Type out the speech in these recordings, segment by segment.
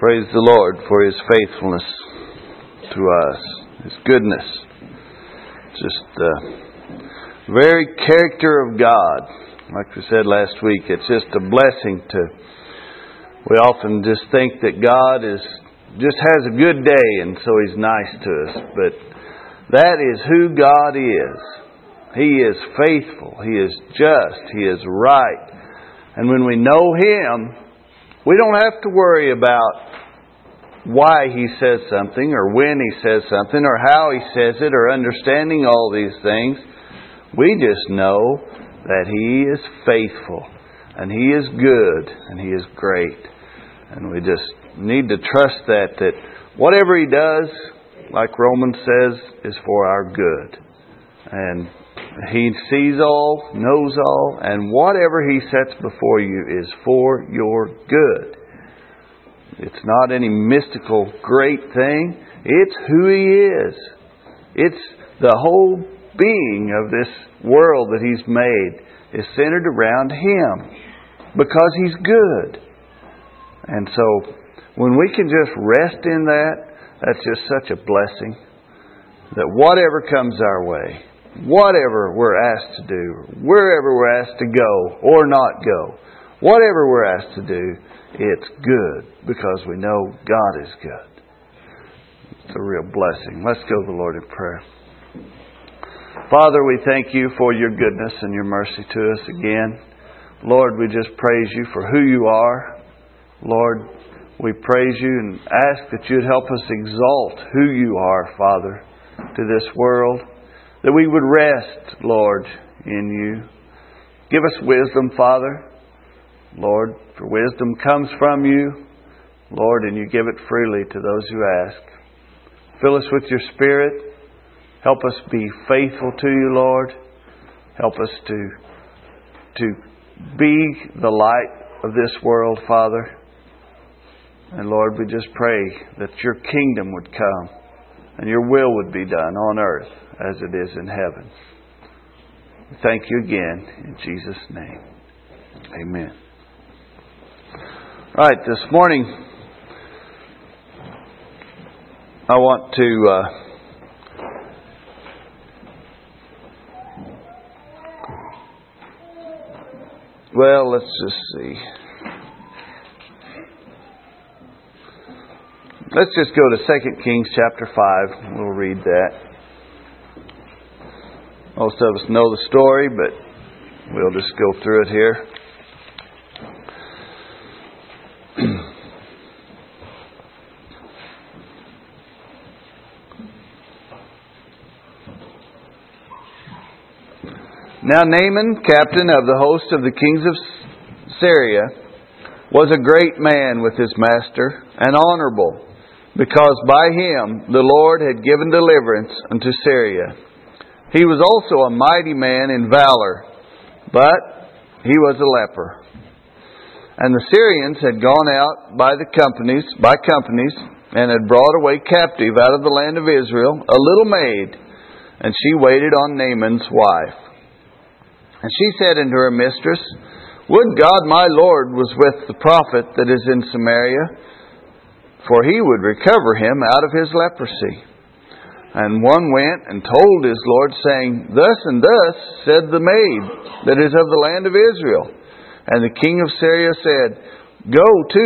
Praise the Lord for His faithfulness to us, His goodness. Just the very character of God. Like we said last week, it's just a blessing to... We often just think that God just has a good day and so He's nice to us. But that is who God is. He is faithful. He is just. He is right. And when we know Him, we don't have to worry about why He says something, or when He says something, or how He says it, or understanding all these things. We just know that He is faithful, and He is good, and He is great. And we just need to trust that whatever He does, like Romans says, is for our good. And He sees all, knows all, and whatever He sets before you is for your good. It's not any mystical great thing. It's who He is. It's the whole being of this world that He's made is centered around Him because He's good. And so when we can just rest in that, that's just such a blessing. That whatever comes our way, whatever we're asked to do, wherever we're asked to go or not go, whatever we're asked to do, it's good because we know God is good. It's a real blessing. Let's go to the Lord in prayer. Father, we thank You for Your goodness and Your mercy to us again. Lord, we just praise You for who You are. Lord, we praise You and ask that You'd help us exalt who You are, Father, to this world. That we would rest, Lord, in You. Give us wisdom, Father. Lord, for wisdom comes from You, Lord, and You give it freely to those who ask. Fill us with Your Spirit. Help us be faithful to You, Lord. Help us to be the light of this world, Father. And Lord, we just pray that Your kingdom would come and Your will would be done on earth as it is in heaven. Thank You again in Jesus' name. Amen. All right, this morning I want to let's just see. Let's just go to 2 Kings chapter 5. We'll read that. Most of us know the story, but we'll just go through it here. Now Naaman, captain of the host of the kings of Syria, was a great man with his master, and honorable, because by him the Lord had given deliverance unto Syria. He was also a mighty man in valor, but he was a leper. And the Syrians had gone out by companies, and had brought away captive out of the land of Israel a little maid, and she waited on Naaman's wife. And she said unto her mistress, Would God my Lord was with the prophet that is in Samaria, for he would recover him out of his leprosy. And one went and told his Lord, saying, Thus and thus said the maid that is of the land of Israel. And the king of Syria said, Go,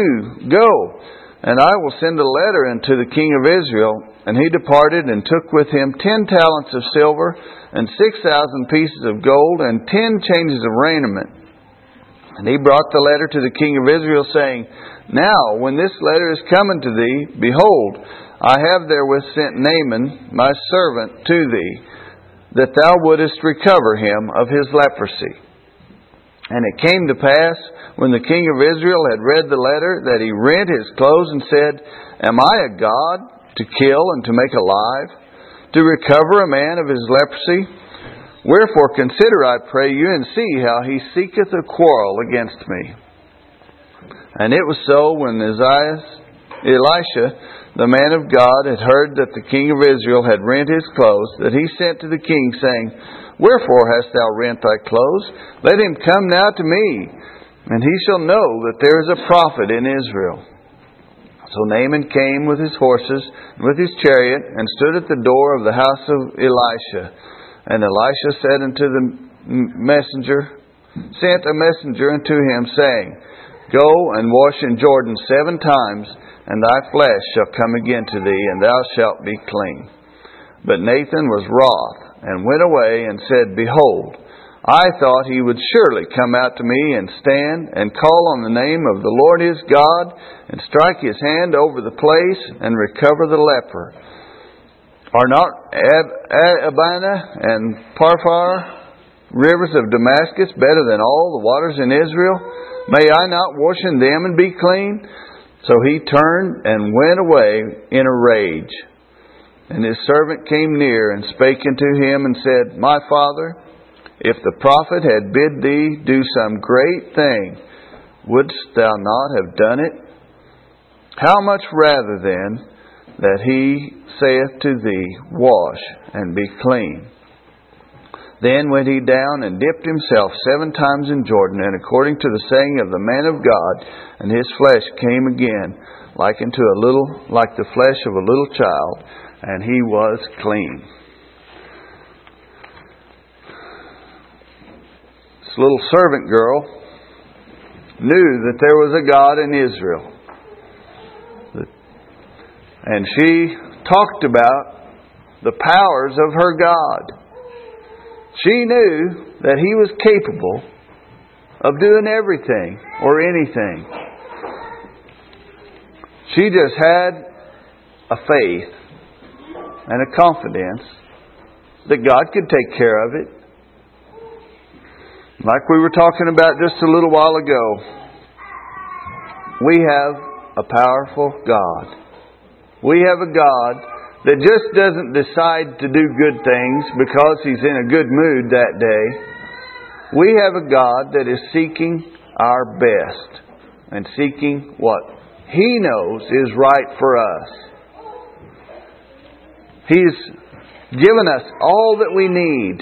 and I will send a letter unto the king of Israel. And he departed and took with him 10 talents of silver, and 6,000 pieces of gold, and 10 changes of raiment. And he brought the letter to the king of Israel, saying, Now, when this letter is come unto thee, behold, I have therewith sent Naaman, my servant, to thee, that thou wouldest recover him of his leprosy. And it came to pass, when the king of Israel had read the letter, that he rent his clothes and said, Am I a God, to kill and to make alive, to recover a man of his leprosy? Wherefore consider, I pray you, and see how he seeketh a quarrel against me. And it was so, when Elisha, the man of God, had heard that the king of Israel had rent his clothes, that he sent to the king, saying, Wherefore hast thou rent thy clothes? Let him come now to me, and he shall know that there is a prophet in Israel. So Naaman came with his horses and with his chariot, and stood at the door of the house of Elisha. And Elisha said unto the messenger, sent a messenger unto him, saying, Go and wash in Jordan 7 times, and thy flesh shall come again to thee, and thou shalt be clean. But Nathan was wroth, and went away, and said, Behold, I thought he would surely come out to me, and stand, and call on the name of the Lord his God, and strike his hand over the place, and recover the leper. Are not Abana and Pharpar, rivers of Damascus, better than all the waters in Israel? May I not wash in them and be clean? So he turned and went away in a rage. And his servant came near and spake unto him and said, My father, if the prophet had bid thee do some great thing, wouldst thou not have done it? How much rather then that he saith to thee, Wash and be clean? Then went he down and dipped himself 7 times in Jordan, and according to the saying of the man of God, and his flesh came again like the flesh of a little child, and he was clean. This little servant girl knew that there was a God in Israel. And she talked about the powers of her God. She knew that He was capable of doing everything or anything. She just had a faith and a confidence that God could take care of it. Like we were talking about just a little while ago, we have a powerful God. We have a God that just doesn't decide to do good things because He's in a good mood that day. We have a God that is seeking our best and seeking what He knows is right for us. He's given us all that we need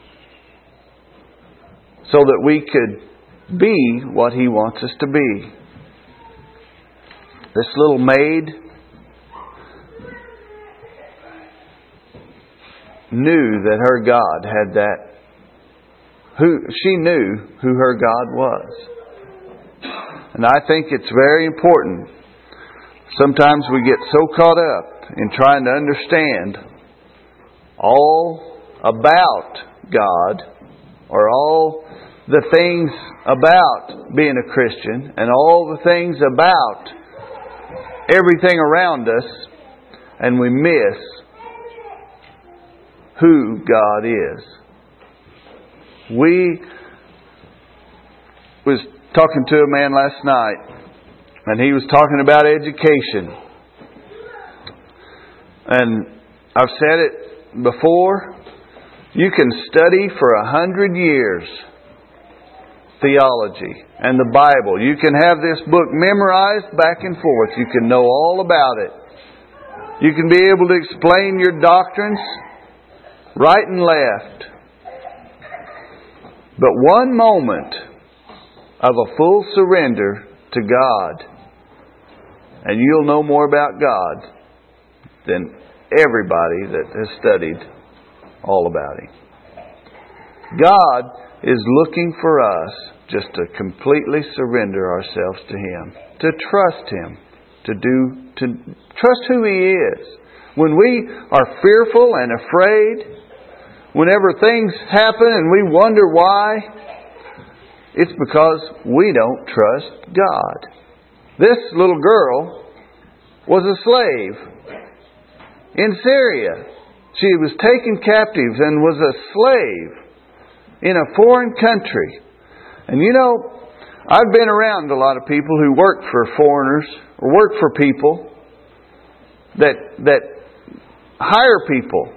so that we could be what He wants us to be. This little maid knew that her God had that. She knew who her God was. And I think it's very important. Sometimes we get so caught up in trying to understand all about God, or all the things about being a Christian, and all the things about everything around us, and we miss who God is. We was talking to a man last night, and he was talking about education. And I've said it before, you can study for 100 years theology and the Bible. You can have this book memorized back and forth. You can know all about it. You can be able to explain your doctrines right and left. But one moment of a full surrender to God, and you'll know more about God than everybody that has studied all about Him. God is looking for us just to completely surrender ourselves to Him, to trust Him, to trust who He is. When we are fearful and afraid, whenever things happen and we wonder why, it's because we don't trust God. This little girl was a slave in Syria. She was taken captive and was a slave in a foreign country. And you know, I've been around a lot of people who work for foreigners or work for people that hire people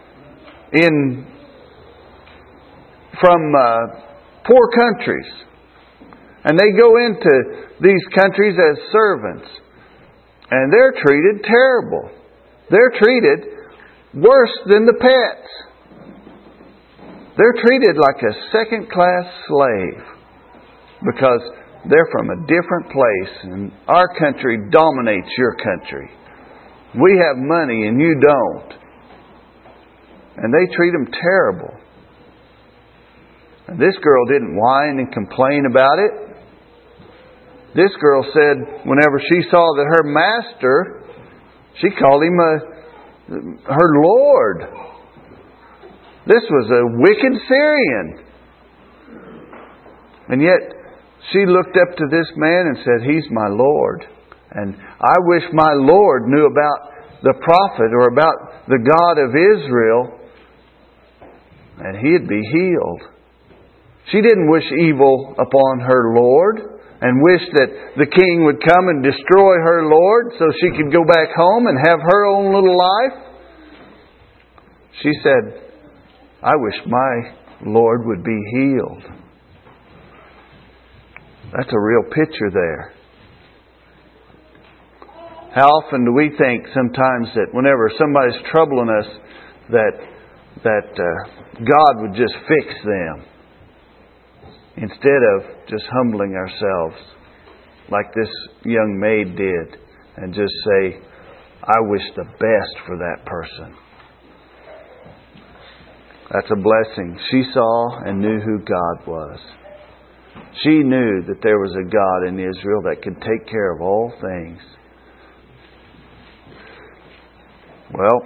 from poor countries, and they go into these countries as servants, and they're treated terrible. They're treated worse than the pets. They're treated like a second-class slave because They're from a different place, and our country dominates your country. We have money and you don't. And they treat them terrible. And this girl didn't whine and complain about it. This girl said whenever she saw that her master, she called him her Lord. This was a wicked Syrian. And yet she looked up to this man and said, "He's my Lord. And I wish my Lord knew about the prophet or about the God of Israel, and he'd be healed." She didn't wish evil upon her Lord and wish that the king would come and destroy her Lord so she could go back home and have her own little life. She said, "I wish my Lord would be healed." That's a real picture there. How often do we think sometimes that whenever somebody's troubling us that God would just fix them, instead of just humbling ourselves like this young maid did and just say, "I wish the best for that person." That's a blessing. She saw and knew who God was. She knew that there was a God in Israel that could take care of all things. Well,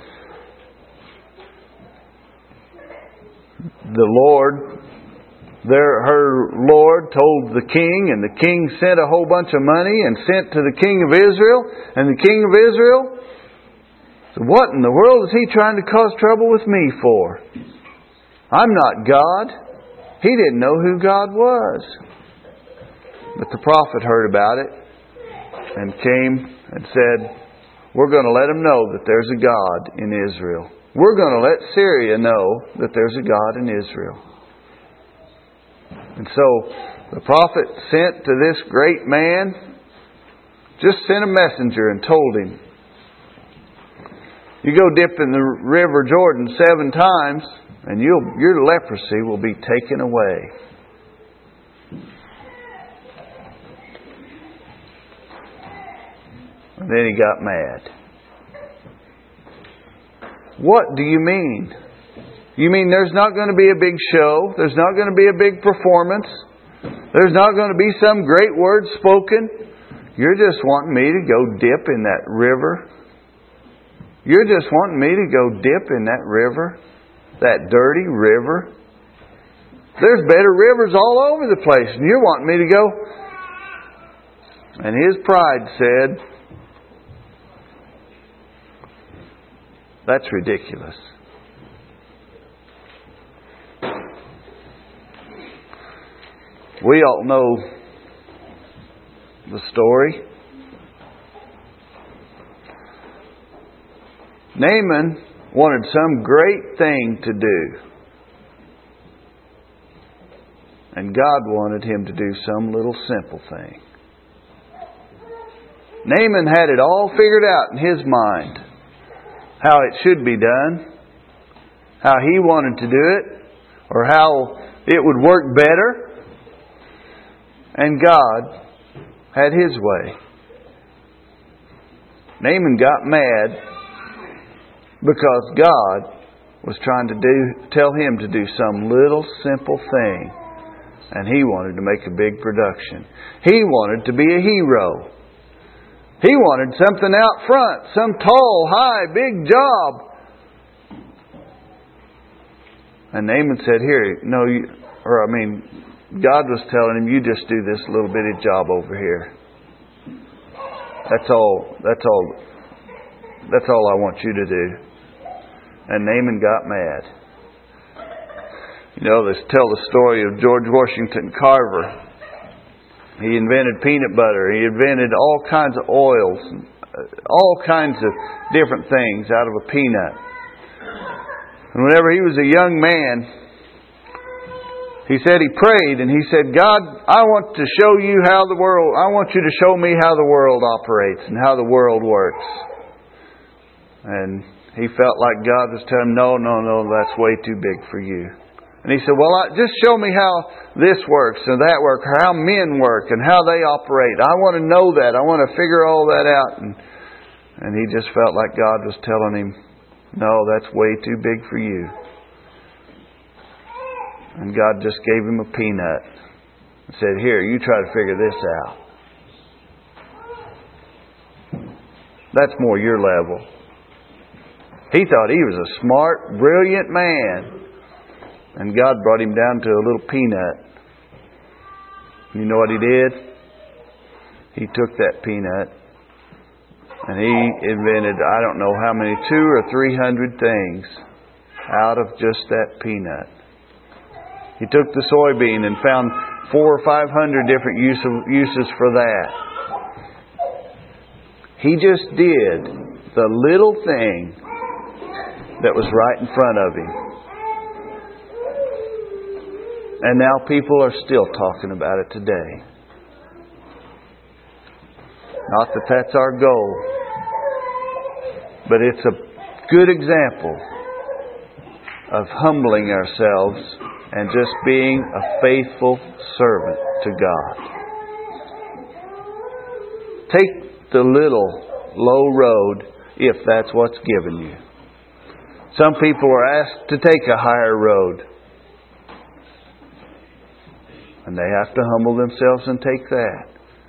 the Lord, her Lord told the king, and the king sent a whole bunch of money and sent to the king of Israel. And the king of Israel said, "What in the world is he trying to cause trouble with me for? I'm not God." He didn't know who God was. But the prophet heard about it and came and said, "We're going to let them know that there's a God in Israel. We're going to let Syria know that there's a God in Israel." And so the prophet sent to this great man, just sent a messenger and told him, "You go dip in the river Jordan 7 times and your leprosy will be taken away." And then he got mad. "What do you mean? You mean there's not going to be a big show? There's not going to be a big performance? There's not going to be some great word spoken? You're just wanting me to go dip in that river? You're just wanting me to go dip in that river? That dirty river? There's better rivers all over the place, and you're wanting me to go?" And his pride said, "That's ridiculous." We all know the story. Naaman wanted some great thing to do, and God wanted him to do some little simple thing. Naaman had it all figured out in his mind, how it should be done, how he wanted to do it, or how it would work better. And God had His way. Naaman got mad because God was trying to tell him to do some little simple thing. And he wanted to make a big production. He wanted to be a hero. He wanted something out front, some tall, high, big job. And Naaman said, God was telling him, "You just do this little bitty job over here. That's all I want you to do." And Naaman got mad. Let's tell the story of George Washington Carver. He invented peanut butter. He invented all kinds of oils, all kinds of different things out of a peanut. And whenever he was a young man, he said he prayed and he said, "God, I want to show you I want you to show me how the world operates and how the world works." And he felt like God was telling him, No, that's way too big for you. And he said, well, just show me how this works and that works, or how men work and how they operate. I want to know that. I want to figure all that out. And he just felt like God was telling him, no, that's way too big for you. And God just gave him a peanut and said, here, you try to figure this out. That's more your level. He thought he was a smart, brilliant man. And God brought him down to a little peanut. You know what He did? He took that peanut and He invented, I don't know how many, 200 or 300 things out of just that peanut. He took the soybean and found 400 or 500 different uses for that. He just did the little thing that was right in front of him. And now people are still talking about it today. Not that that's our goal, but it's a good example of humbling ourselves and just being a faithful servant to God. Take the little low road if that's what's given you. Some people are asked to take a higher road. And they have to humble themselves and take that.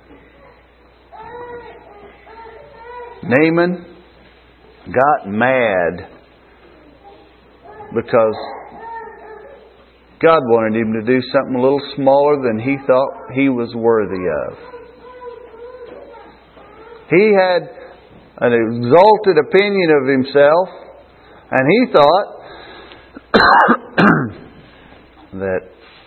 Naaman got mad because God wanted him to do something a little smaller than he thought he was worthy of. He had an exalted opinion of himself, and he thought that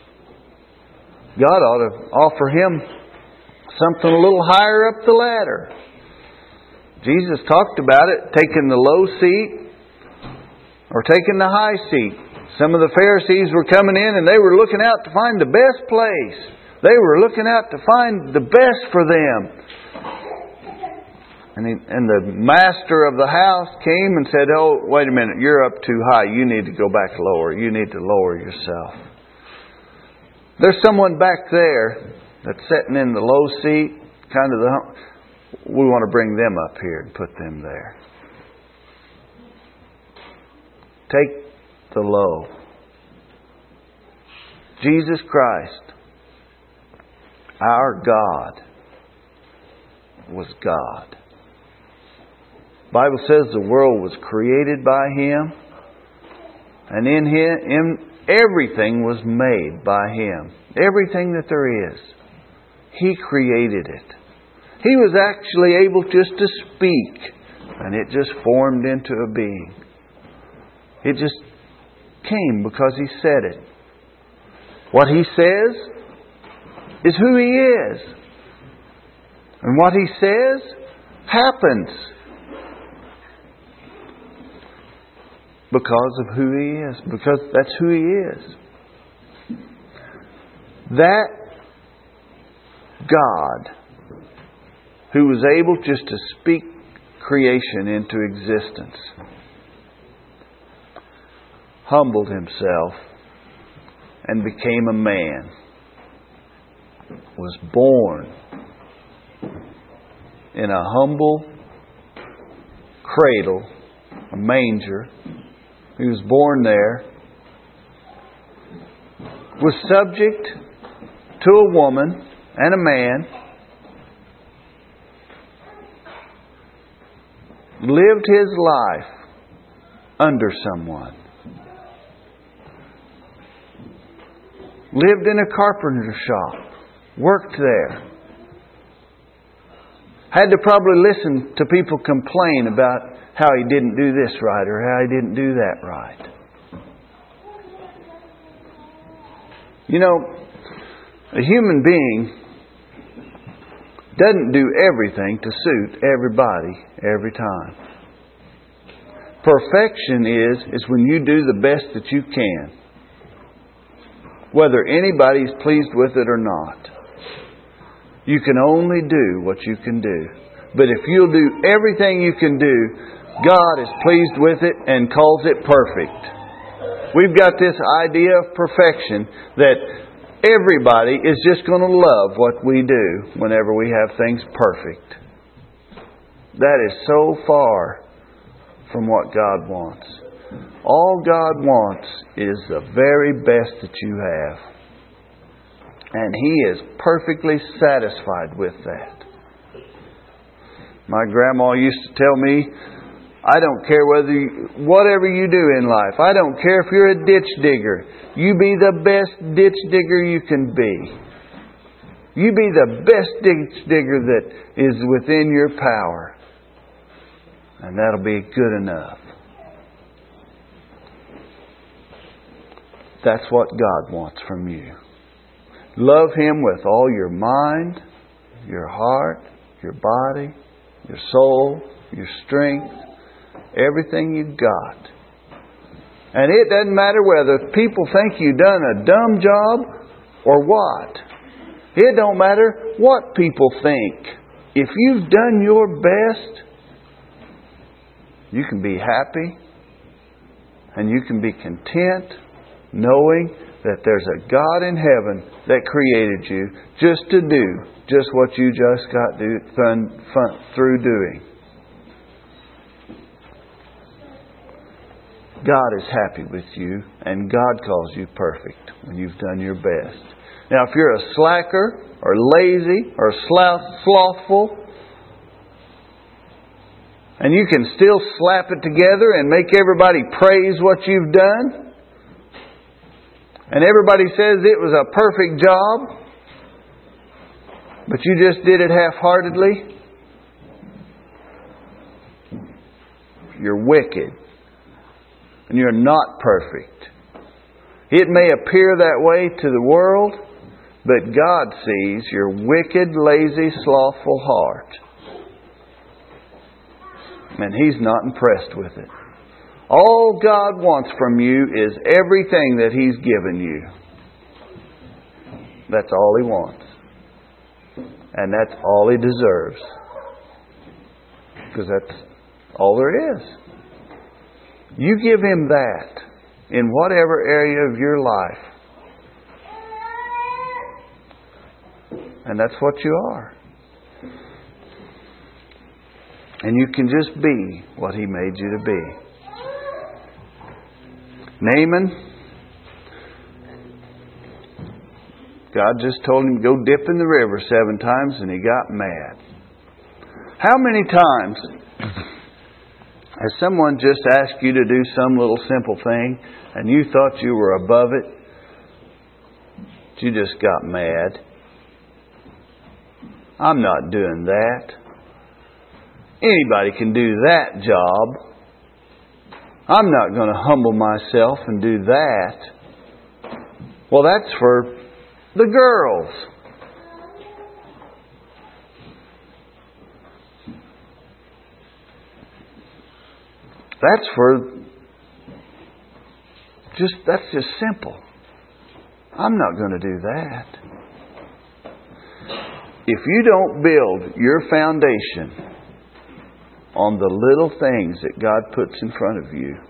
God ought to offer him something a little higher up the ladder. Jesus talked about it, taking the low seat or taking the high seat. Some of the Pharisees were coming in and they were looking out to find the best place. They were looking out to find the best for them. And the master of the house came and said, oh, wait a minute, you're up too high. You need to go back lower. You need to lower yourself. There's someone back there that's sitting in the low seat, kind of we want to bring them up here and put them there. Take the low. Jesus Christ, our God, was God. The Bible says the world was created by Him, and in Him everything was made by Him. Everything that there is. He created it. He was actually able just to speak, and it just formed into a being. It just came because He said it. What He says is who He is. And what He says happens because of who He is. Because that's who He is. That God who was able just to speak creation into existence humbled Himself and became a man. Was born in a humble cradle, a manger. He was born there. Was subject to a woman and a man. Lived His life under someone. Lived in a carpenter shop. Worked there. Had to probably listen to people complain about how he didn't do this right or how he didn't do that right. You know, a human being doesn't do everything to suit everybody every time. Perfection is when you do the best that you can, whether anybody's pleased with it or not. You can only do what you can do. But if you'll do everything you can do, God is pleased with it and calls it perfect. We've got this idea of perfection that everybody is just going to love what we do whenever we have things perfect. That is so far from what God wants. All God wants is the very best that you have. And He is perfectly satisfied with that. My grandma used to tell me, I don't care whatever you do in life. I don't care if you're a ditch digger. You be the best ditch digger you can be. You be the best ditch digger that is within your power. And that'll be good enough. That's what God wants from you. Love Him with all your mind, your heart, your body, your soul, your strength, everything you've got. And it doesn't matter whether people think you've done a dumb job or what. It don't matter what people think. If you've done your best, you can be happy and you can be content knowing that there's a God in heaven that created you just to do just what you just got through doing. God is happy with you, and God calls you perfect when you've done your best. Now, if you're a slacker or lazy or slothful, and you can still slap it together and make everybody praise what you've done, and everybody says it was a perfect job, but you just did it half-heartedly, you're wicked. And you're not perfect. It may appear that way to the world, but God sees your wicked, lazy, slothful heart. And He's not impressed with it. All God wants from you is everything that He's given you. That's all He wants. And that's all He deserves. Because that's all there is. You give Him that in whatever area of your life. And that's what you are. And you can just be what He made you to be. Naaman, God just told him to go dip in the river 7 times and he got mad. How many times has someone just asked you to do some little simple thing and you thought you were above it? You just got mad. I'm not doing that. Anybody can do that job. I'm not going to humble myself and do that. Well, that's for the girls. That's just simple. I'm not going to do that. If you don't build your foundation on the little things that God puts in front of you,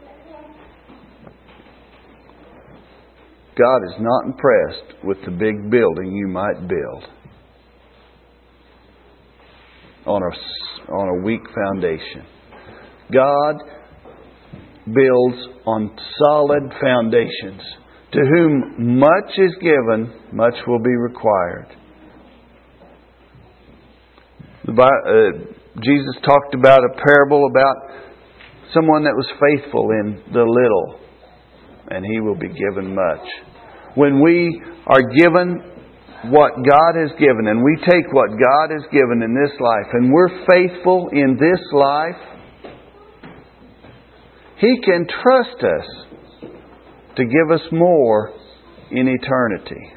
God is not impressed with the big building you might build on a weak foundation. God builds on solid foundations. To whom much is given, much will be required. Jesus talked about a parable about someone that was faithful in the little, and he will be given much. When we are given what God has given, and we take what God has given in this life, and we're faithful in this life, He can trust us to give us more in eternity.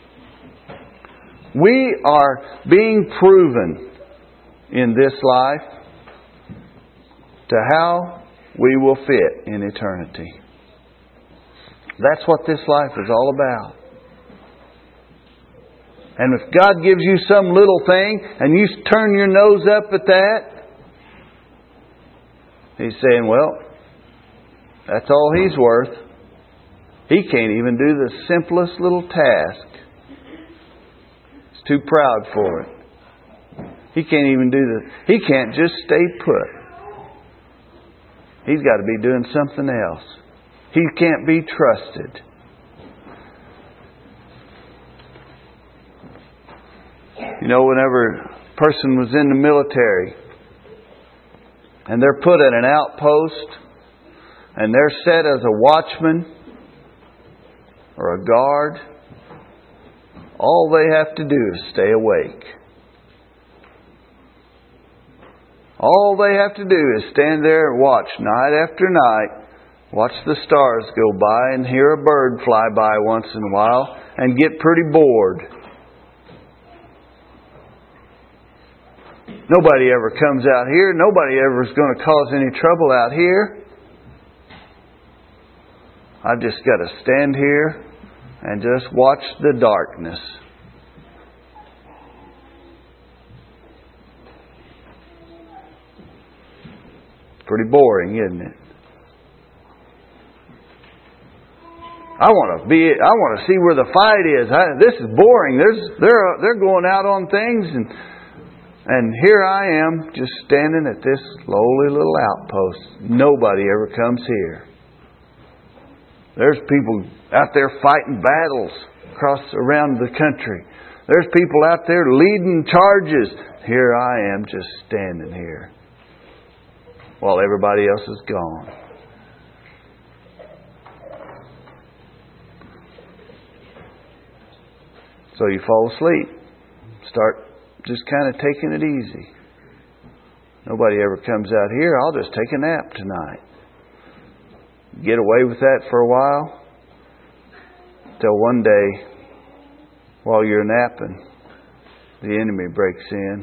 We are being proven in this life to how we will fit in eternity. That's what this life is all about. And if God gives you some little thing and you turn your nose up at that, He's saying, well, that's all He's worth. He can't even do the simplest little task. He's too proud for it. He can't even he can't just stay put. He's got to be doing something else. He can't be trusted. You know, whenever a person was in the military and they're put at an outpost and they're set as a watchman or a guard, all they have to do is stay awake. All they have to do is stand there and watch night after night, watch the stars go by and hear a bird fly by once in a while and get pretty bored. Nobody ever comes out here. Nobody ever is going to cause any trouble out here. I've just got to stand here and just watch the darkness. Pretty boring, isn't it? I want to see where the fight is. This is boring. They're going out on things, and here I am just standing at this lowly little outpost. Nobody ever comes here. There's people out there fighting battles around the country. There's people out there leading charges. Here I am just standing here while everybody else is gone. So you fall asleep. Start just kind of taking it easy. Nobody ever comes out here. I'll just take a nap tonight. Get away with that for a while. Till one day, while you're napping, the enemy breaks in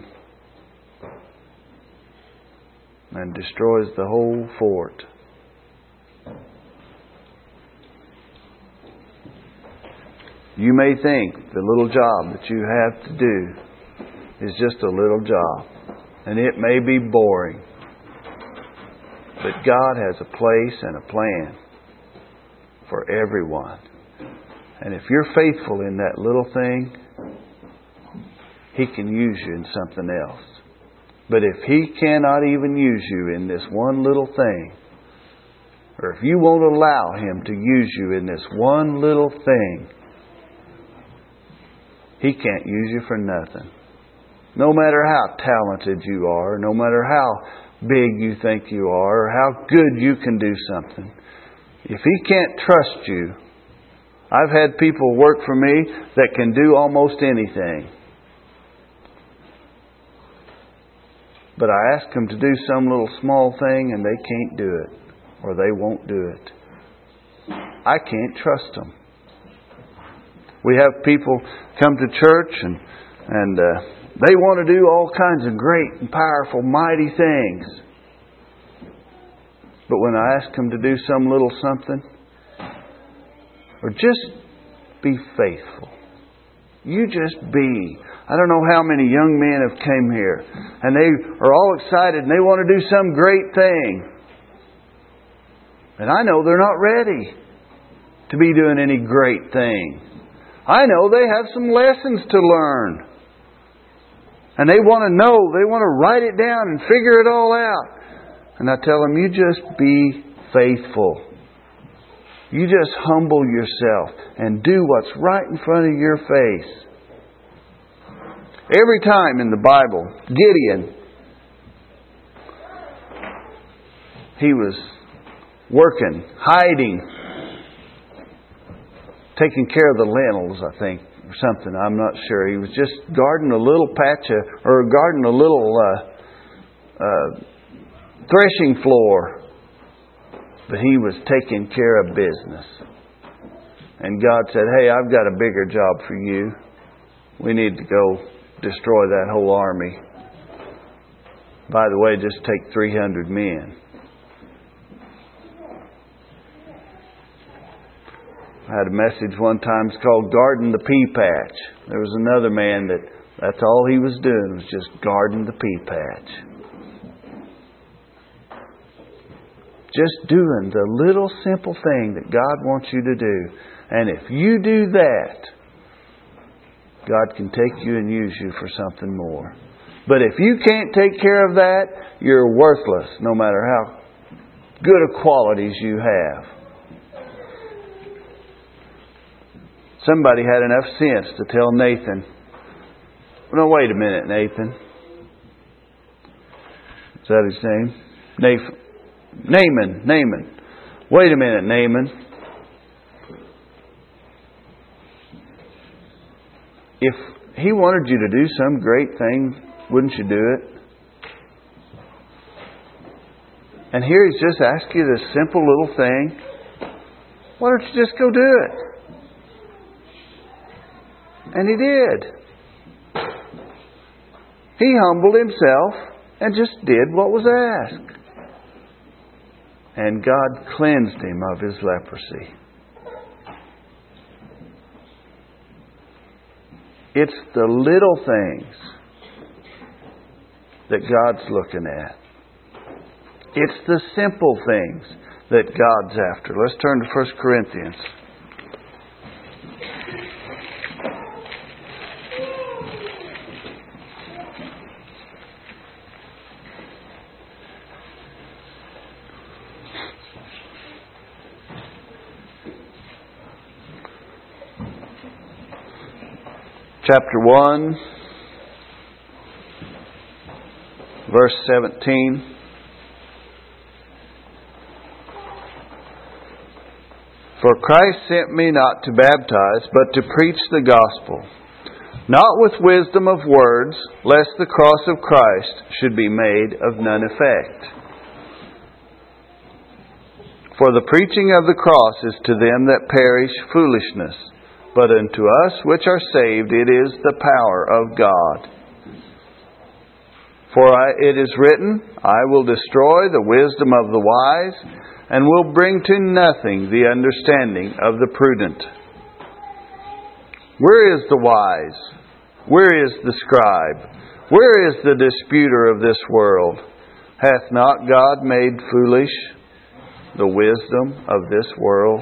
and destroys the whole fort. You may think the little job that you have to do is just a little job, and it may be boring. But God has a place and a plan for everyone. And if you're faithful in that little thing, He can use you in something else. But if He cannot even use you in this one little thing, or if you won't allow Him to use you in this one little thing, He can't use you for nothing. No matter how talented you are, no matter how big you think you are, or how good you can do something, if He can't trust you, I've had people work for me that can do almost anything. But I ask them to do some little small thing and they can't do it, or they won't do it. I can't trust them. We have people come to church and they want to do all kinds of great and powerful, mighty things. But when I ask them to do some little something, or just be faithful. You just be. I don't know how many young men have came here and they are all excited and they want to do some great thing. And I know they're not ready to be doing any great thing. I know they have some lessons to learn. And they want to know, they want to write it down and figure it all out. And I tell them, you just be faithful. You just humble yourself and do what's right in front of your face. Every time in the Bible, Gideon, he was working, hiding, taking care of the lentils, I think, or something. I'm not sure. He was just guarding a little patch or guarding a little threshing floor. But he was taking care of business. And God said, hey, I've got a bigger job for you. We need to go destroy that whole army. By the way, just take 300 men. I had a message one time, it's called Guarding the Pea Patch. There was another man that's all he was doing, was just guarding the pea patch. just doing the little simple thing that God wants you to do. And if you do that, God can take you and use you for something more. But if you can't take care of that, you're worthless, no matter how good of qualities you have. Somebody had enough sense to tell Nathan, no, wait a minute, Nathan. Is that his name? Naaman. Wait a minute, Naaman. If He wanted you to do some great thing, wouldn't you do it? And here He's just asking you this simple little thing. Why don't you just go do it? And He did. He humbled Himself and just did what was asked. And God cleansed him of his leprosy. It's the little things that God's looking at. It's the simple things that God's after. Let's turn to 1 Corinthians. Chapter 1, verse 17. For Christ sent me not to baptize, but to preach the gospel, not with wisdom of words, lest the cross of Christ should be made of none effect. For the preaching of the cross is to them that perish foolishness, but unto us which are saved it is the power of God. For it is written, I will destroy the wisdom of the wise, and will bring to nothing the understanding of the prudent. Where is the wise? Where is the scribe? Where is the disputer of this world? Hath not God made foolish the wisdom of this world?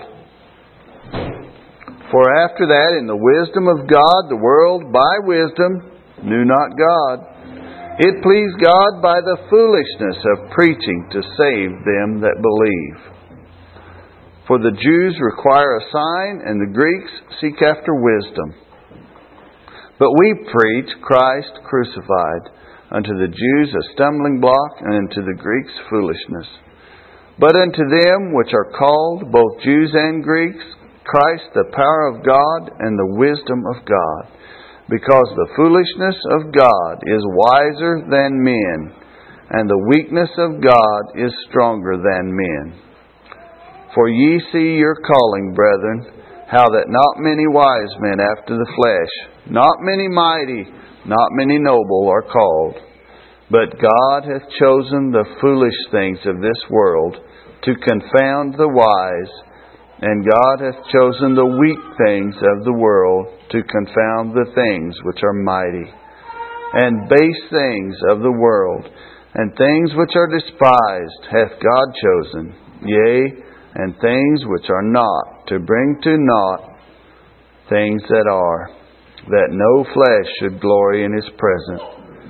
For after that, in the wisdom of God, the world by wisdom knew not God. It pleased God by the foolishness of preaching to save them that believe. For the Jews require a sign, and the Greeks seek after wisdom. But we preach Christ crucified, unto the Jews a stumbling block, and unto the Greeks foolishness. But unto them which are called, both Jews and Greeks, Christ the power of God and the wisdom of God. Because the foolishness of God is wiser than men, and the weakness of God is stronger than men. For ye see your calling, brethren, how that not many wise men after the flesh, not many mighty, not many noble are called. But God hath chosen the foolish things of this world to confound the wise, and God hath chosen the weak things of the world to confound the things which are mighty, and base things of the world, and things which are despised hath God chosen, yea, and things which are not, to bring to naught things that are, that no flesh should glory in His presence.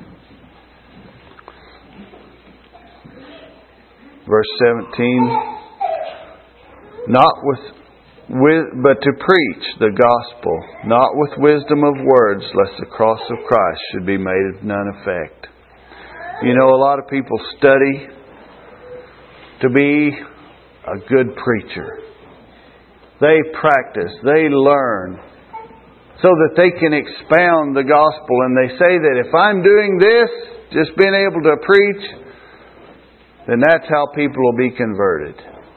Verse 17. But to preach the gospel, not with wisdom of words, lest the cross of Christ should be made of none effect. You know, a lot of people study to be a good preacher. They practice, they learn, so that they can expound the gospel. And they say that if I'm doing this, just being able to preach, then that's how people will be converted.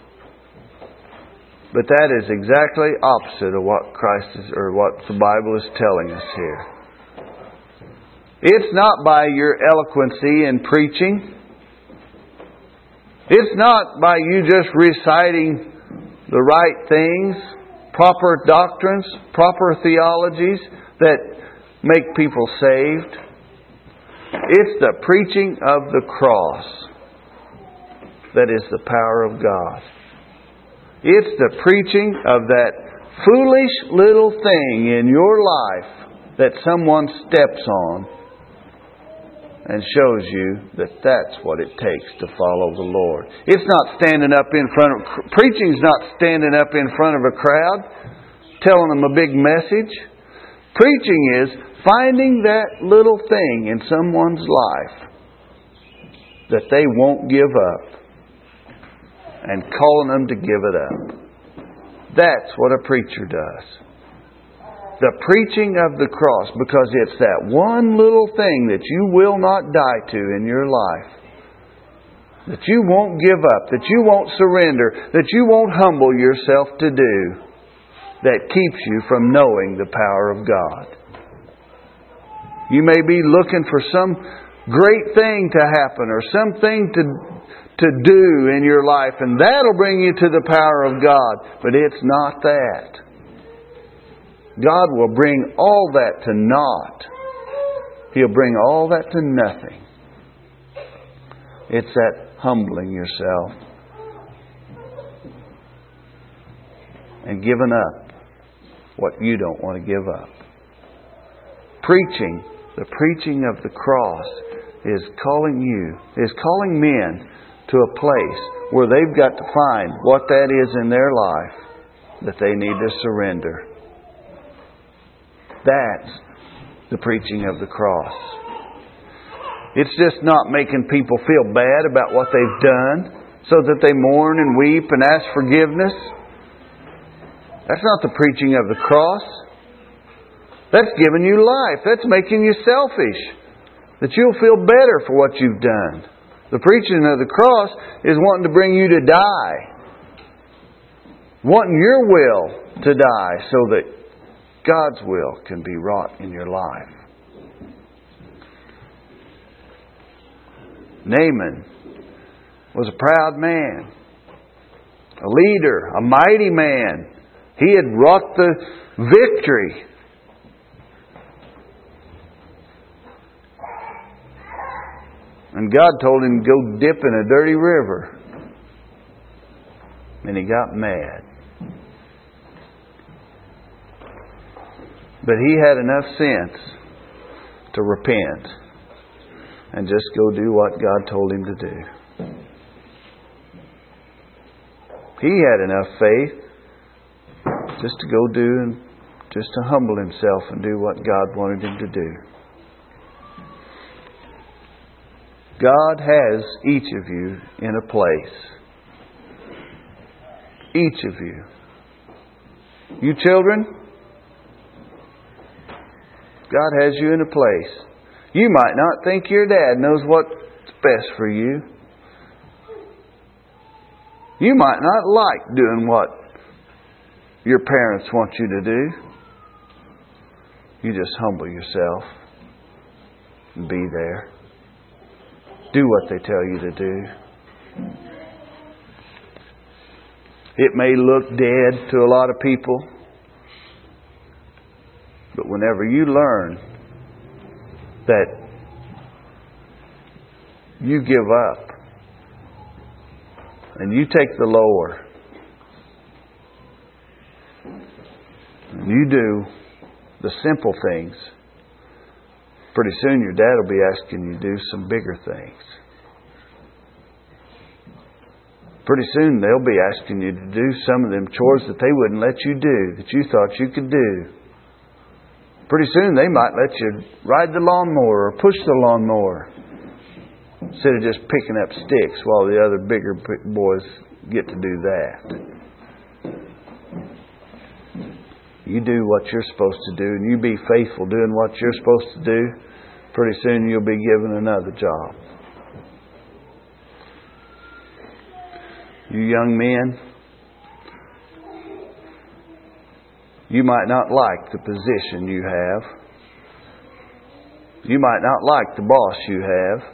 But that is exactly opposite of what Christ is, or what the Bible is telling us here. It's not by your eloquency in preaching. It's not by you just reciting the right things, proper doctrines, proper theologies that make people saved. It's the preaching of the cross that is the power of God. It's the preaching of that foolish little thing in your life that someone steps on and shows you that that's what it takes to follow the Lord. It's not standing up in front of... Preaching's not standing up in front of a crowd telling them a big message. Preaching is finding that little thing in someone's life that they won't give up and calling them to give it up. That's what a preacher does. The preaching of the cross, because it's that one little thing that you will not die to in your life, that you won't give up, that you won't surrender, that you won't humble yourself to do, that keeps you from knowing the power of God. You may be looking for some great thing to happen or something to do in your life, and that'll bring you to the power of God. But it's not that. God will bring all that to naught. He'll bring all that to nothing. It's that humbling yourself and giving up what you don't want to give up. Preaching, the preaching of the cross is calling men to a place where they've got to find what that is in their life that they need to surrender. That's the preaching of the cross. It's just not making people feel bad about what they've done so that they mourn and weep and ask forgiveness. That's not the preaching of the cross. That's giving you life. That's making you selfish. That you'll feel better for what you've done. The preaching of the cross is wanting to bring you to die. Wanting your will to die so that God's will can be wrought in your life. Naaman was a proud man. A leader. A mighty man. He had wrought the victory. And God told him to go dip in a dirty river. And he got mad. But he had enough sense to repent and just go do what God told him to do. He had enough faith just to go do and just to humble himself and do what God wanted him to do. God has each of you in a place. Each of you. You children, God has you in a place. You might not think your dad knows what's best for you. You might not like doing what your parents want you to do. You just humble yourself and be there. Do what they tell you to do. It may look dead to a lot of people, but whenever you learn that you give up and you take the lower and you do the simple things, pretty soon your dad will be asking you to do some bigger things. Pretty soon they'll be asking you to do some of them chores that they wouldn't let you do, that you thought you could do. Pretty soon they might let you ride the lawnmower or push the lawnmower instead of just picking up sticks while the other bigger boys get to do that. You do what you're supposed to do and you be faithful doing what you're supposed to do. Pretty soon you'll be given another job. You young men, you might not like the position you have. You might not like the boss you have.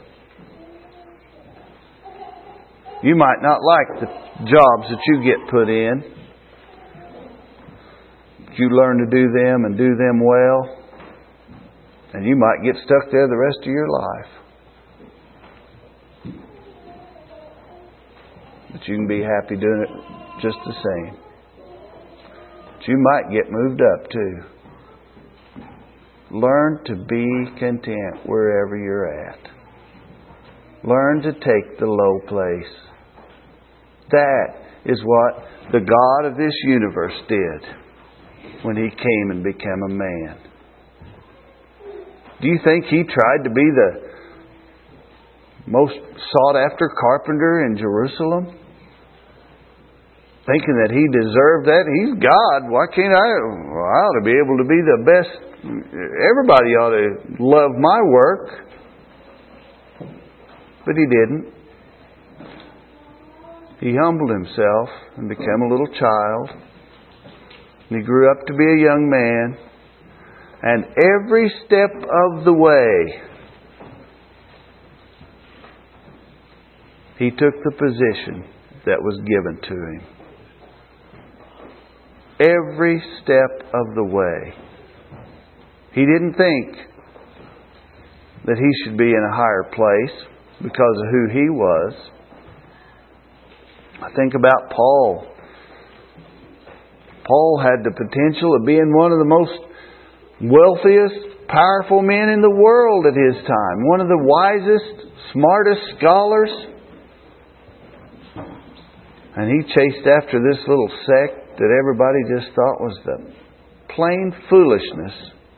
You might not like the jobs that you get put in. You learn to do them and do them well, and you might get stuck there the rest of your life. But you can be happy doing it just the same. But you might get moved up too. Learn to be content wherever you're at. Learn to take the low place. That is what the God of this universe did when He came and became a man. Do you think He tried to be the most sought after carpenter in Jerusalem? Thinking that He deserved that? He's God. Why can't I? Well, I ought to be able to be the best. Everybody ought to love my work. But He didn't. He humbled Himself and became a little child. And He grew up to be a young man. And every step of the way, He took the position that was given to Him. Every step of the way. He didn't think that He should be in a higher place because of who He was. I think about Paul. Paul had the potential of being one of the most wealthiest, powerful men in the world at his time. One of the wisest, smartest scholars. And he chased after this little sect that everybody just thought was the plain foolishness.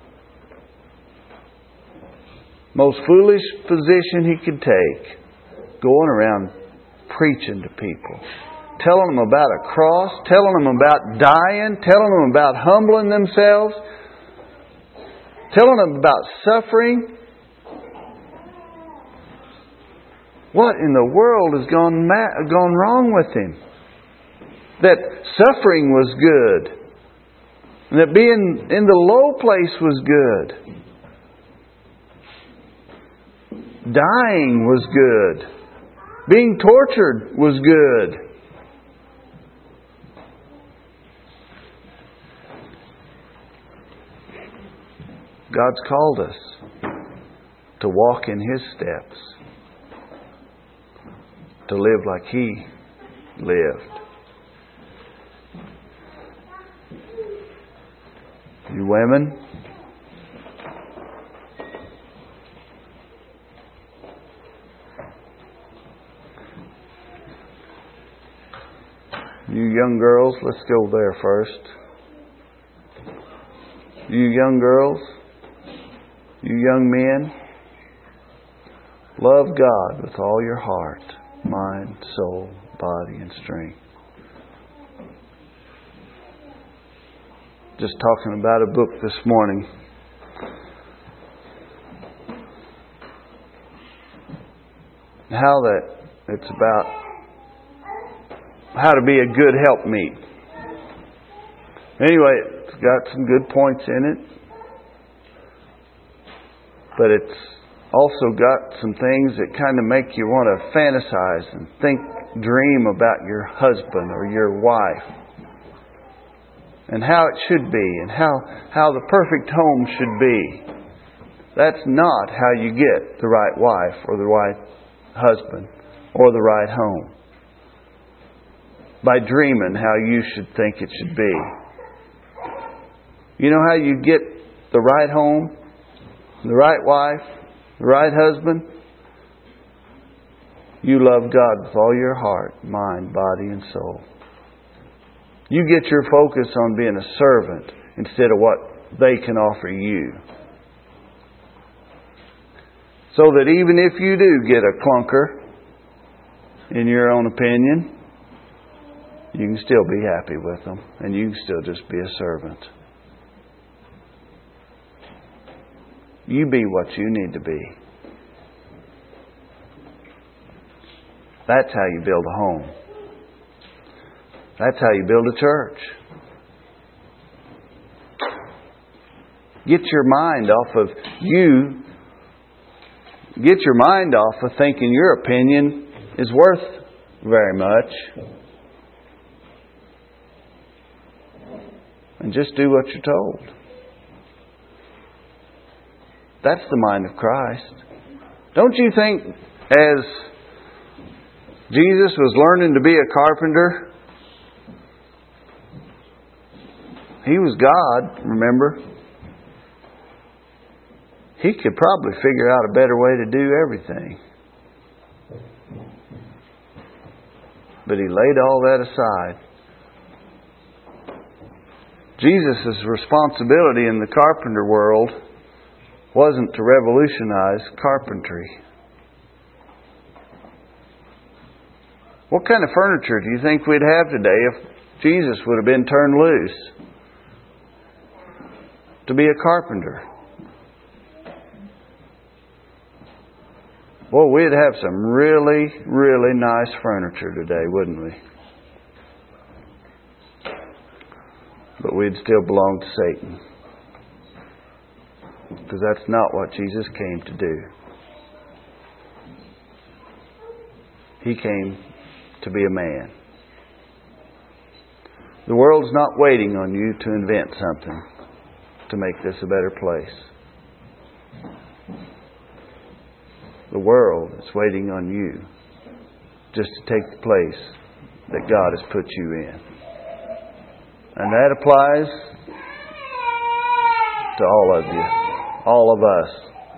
Most foolish position he could take. Going around preaching to people. Telling them about a cross. Telling them about dying. Telling them about humbling themselves. Telling them about suffering. What in the world has gone wrong with him? That suffering was good. And that being in the low place was good. Dying was good. Being tortured was good. God's called us to walk in His steps. To live like He lived. You women, you young girls, let's go there first. You young girls, you young men, love God with all your heart, mind, soul, body, and strength. Just talking about a book this morning. How that it's about how to be a good helpmeet. Anyway, it's got some good points in it. But it's also got some things that kind of make you want to fantasize and dream about your husband or your wife. And how it should be, and how the perfect home should be. That's not how you get the right wife or the right husband or the right home. By dreaming how you should think it should be. You know how you get the right home, the right wife, the right husband? You love God with all your heart, mind, body, and soul. You get your focus on being a servant instead of what they can offer you. So that even if you do get a clunker, in your own opinion, you can still be happy with them. And you can still just be a servant. You be what you need to be. That's how you build a home. That's how you build a church. Get your mind off of you. Get your mind off of thinking your opinion is worth very much. And just do what you're told. That's the mind of Christ. Don't you think as Jesus was learning to be a carpenter. He was God, remember? He could probably figure out a better way to do everything. But He laid all that aside. Jesus' responsibility in the carpenter world wasn't to revolutionize carpentry. What kind of furniture do you think we'd have today if Jesus would have been turned loose to be a carpenter? Well, we'd have some really, really nice furniture today, wouldn't we? But we'd still belong to Satan. Because that's not what Jesus came to do. He came to be a man. The world's not waiting on you to invent something to make this a better place. The world is waiting on you just to take the place that God has put you in. And that applies to all of you, all of us.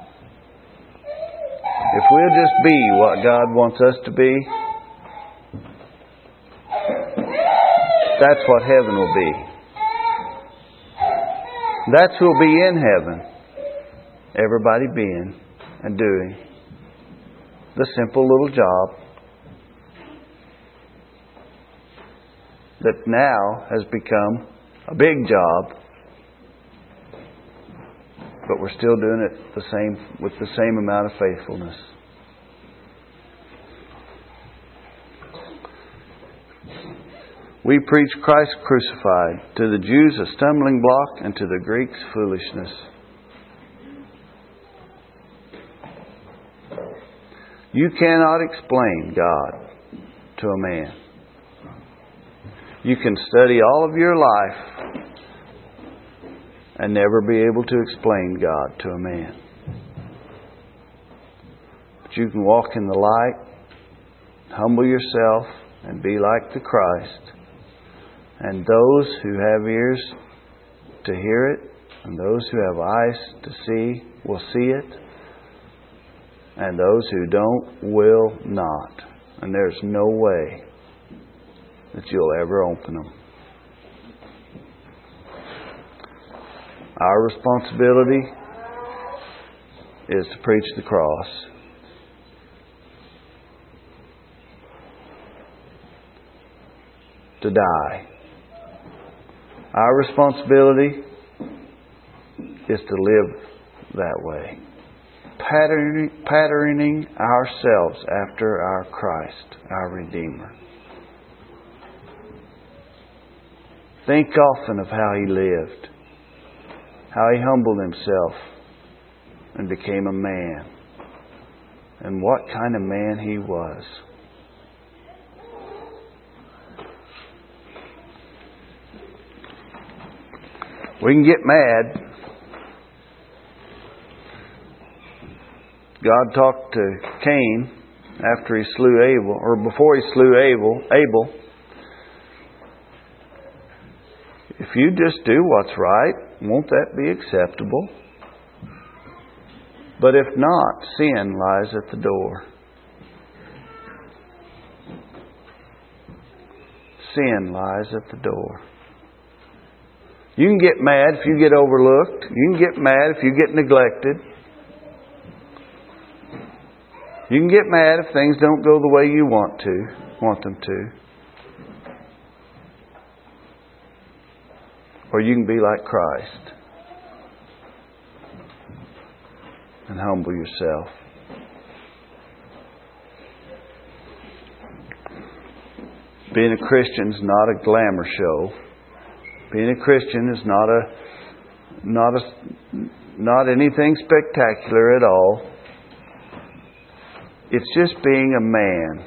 If we'll just be what God wants us to be, that's what heaven will be. That's who'll be in heaven. Everybody being and doing the simple little job that now has become a big job, but we're still doing it with the same amount of faithfulness. We preach Christ crucified, to the Jews a stumbling block and to the Greeks foolishness. You cannot explain God to a man. You can study all of your life and never be able to explain God to a man. But you can walk in the light, humble yourself, and be like the Christ. And those who have ears to hear it, and those who have eyes to see, will see it. And those who don't will not. And there's no way that you'll ever open them. Our responsibility is to preach the cross. To die. Our responsibility is to live that way. Patterning ourselves after our Christ, our Redeemer. Think often of how He lived, how He humbled Himself and became a man, and what kind of man He was. We can get mad. God talked to Cain after he slew Abel, or before he slew Abel. If you just do what's right, won't that be acceptable? But if not, sin lies at the door. Sin lies at the door. You can get mad if you get overlooked. You can get mad if you get neglected. You can get mad if things don't go the way you want them to. Or you can be like Christ and humble yourself. Being a Christian is not a glamour show. Being a Christian is not anything spectacular at all. It's just being a man.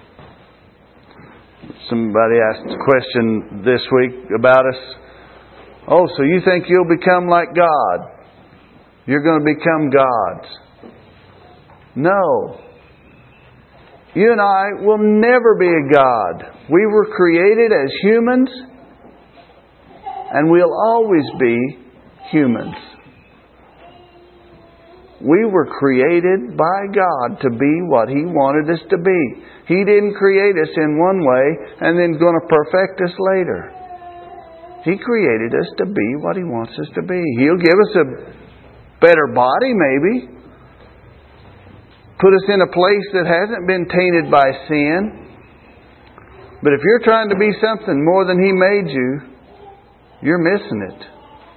Somebody asked a question this week about us. Oh, so you think you'll become like God? You're going to become gods. No. You and I will never be a God. We were created as humans, and we'll always be humans. We were created by God to be what He wanted us to be. He didn't create us in one way and then going to perfect us later. He created us to be what He wants us to be. He'll give us a better body, maybe. Put us in a place that hasn't been tainted by sin. But if you're trying to be something more than He made you, you're missing it.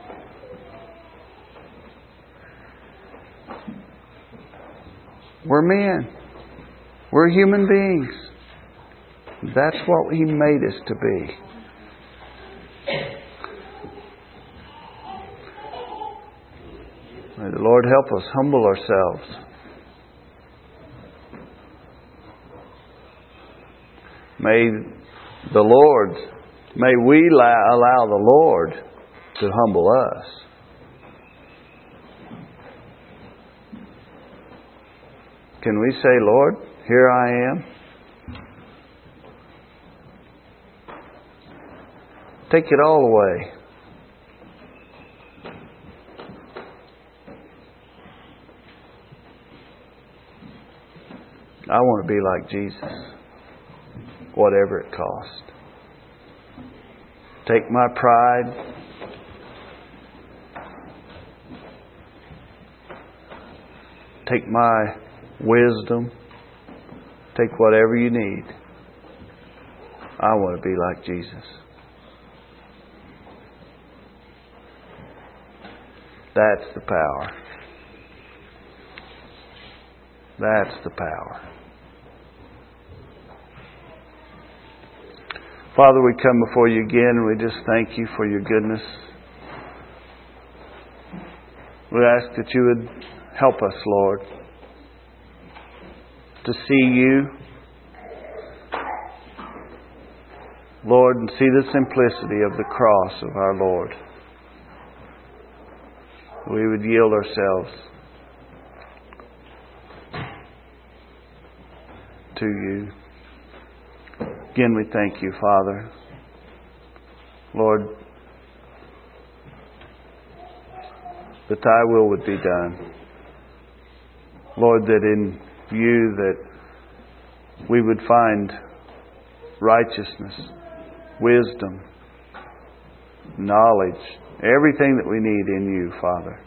We're men. We're human beings. That's what He made us to be. May the Lord help us humble ourselves. May we allow the Lord to humble us. Can we say, Lord, here I am? Take it all away. I want to be like Jesus, whatever it costs. Take my pride. Take my wisdom. Take whatever you need. I want to be like Jesus. That's the power. That's the power. Father, we come before You again and we just thank You for Your goodness. We ask that You would help us, Lord, to see You, Lord, and see the simplicity of the cross of our Lord. We would yield ourselves to You. Again, we thank You, Father. Lord, that Thy will would be done. Lord, that in You that we would find righteousness, wisdom, knowledge, everything that we need in You, Father.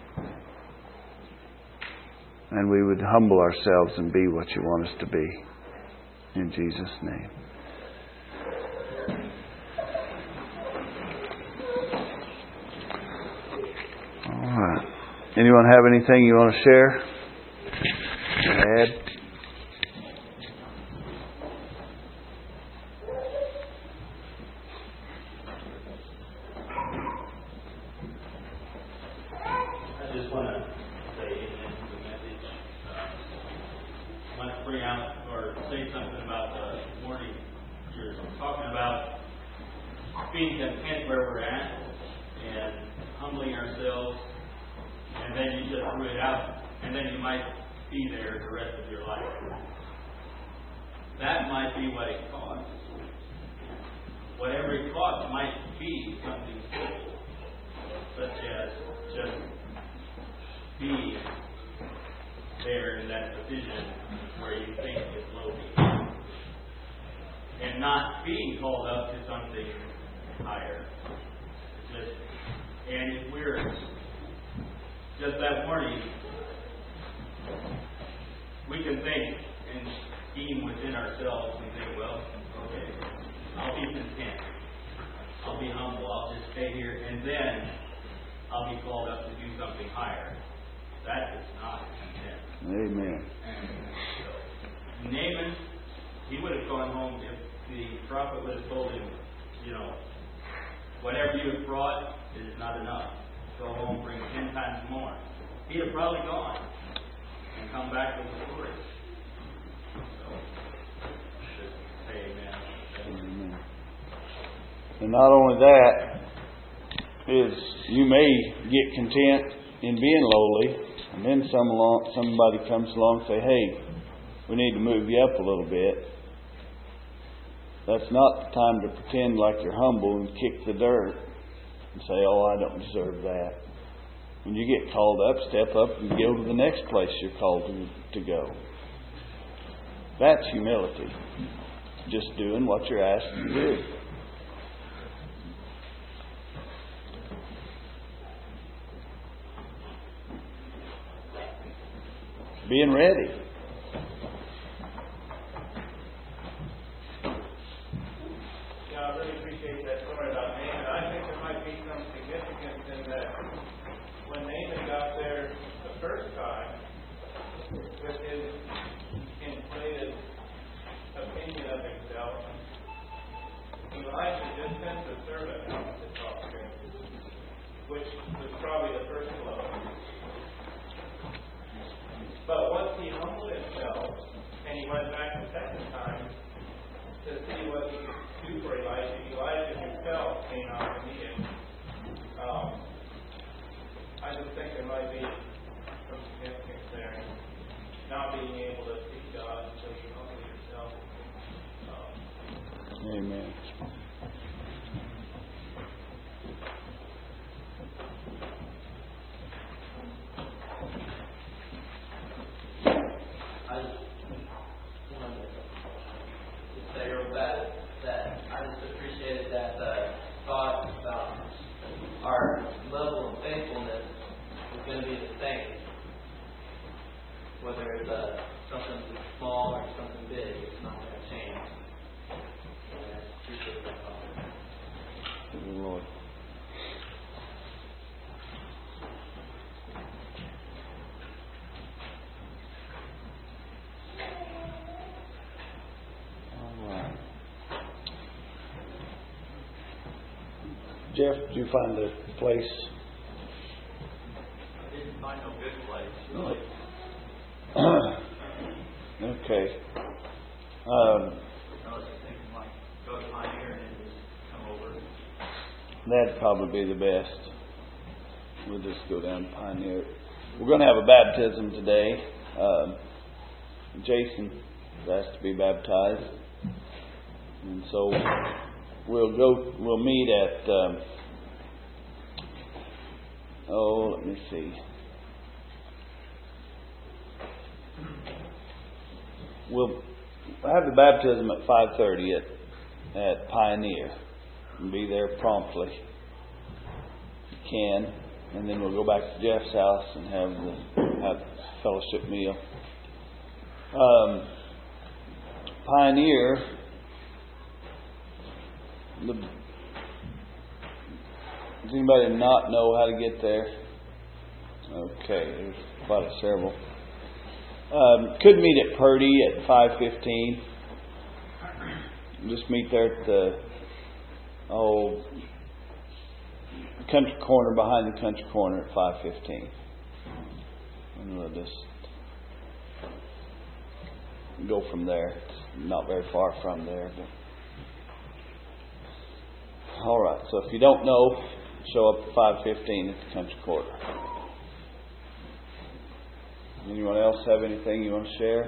And we would humble ourselves and be what You want us to be. In Jesus' name. All right. Anyone have anything you want to share? Add? I just want to say amen to the message. I want to bring out or say something about the morning you're talking about being content where we're at and humbling ourselves, and then you just root it out, and then you might be there the rest of your life. That might be what it costs. Whatever it costs might be something simple, such as just being there in that position where you think it's lowly, and not being called up to something higher. And if we're just that morning, we can think and scheme within ourselves and think, well, okay, I'll be content. I'll be humble. I'll just stay here, and then I'll be called up to do something higher. That is not content. Amen. So, Naaman, he would have gone home if the prophet would have told him, whatever you have brought is not enough. Go home, bring 10 times more. He'd have probably gone and come back with the story. So, just say amen. Amen. And not only that, is you may get content in being lowly, and then somebody comes along and say, hey, we need to move you up a little bit. That's not the time to pretend like you're humble and kick the dirt and say, oh, I don't deserve that. When you get called up, step up and go to the next place you're called to go. That's humility. Just doing what you're asked to do. Being ready. Yeah, I really appreciate that story about Naaman. I think there might be some significance in that when Naaman got there the first time with his inflated opinion of himself, Elijah just sent the servant out to talk to him, which was probably the first blow. But once he humbled himself and he went back the second time to see what he could do for Elijah, Elijah himself came out to meet him. I just think there might be some significance there in not being able to seek God until you humble yourself. Amen. I just wanted to say real bad that I just appreciated that thought about our level of faithfulness is going to be the same. Whether it's something small or something big, it's not going to change. And I appreciate that thought. Thank you, Lord. Jeff, did you find the place? I didn't find no good place. Okay. I was just thinking like go to Pioneer and then just come over. That'd probably be the best. We'll just go down to Pioneer. We're going to have a baptism today. Jason is asked to be baptized. And so we'll meet at, let me see. We'll have the baptism at 5:30 at Pioneer. And be there promptly. If you can. And then we'll go back to Jeff's house and have the fellowship meal. Pioneer, does anybody not know how to get there? Okay, there's quite several. Could meet at Purdy at 5:15. Just meet there at the country corner, behind the country corner at 5:15. And we'll just go from there. It's not very far from there. But all right. So if you don't know, show up at 5:15 at the country corner. Anyone else have anything you want to share?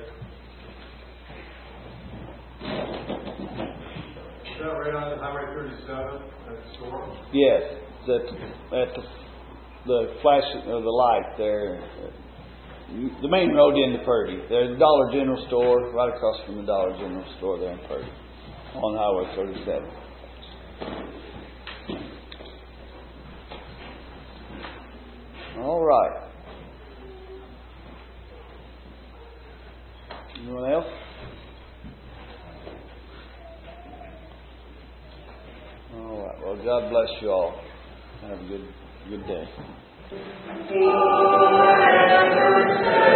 Is that right on Highway 37 at the store? Yes, at the flash of the light there. The main road into Purdy. There's a Dollar General store right across from the Dollar General store there in Purdy on Highway 37. All right. Anyone else? All right. Well, God bless you all. Have a good day.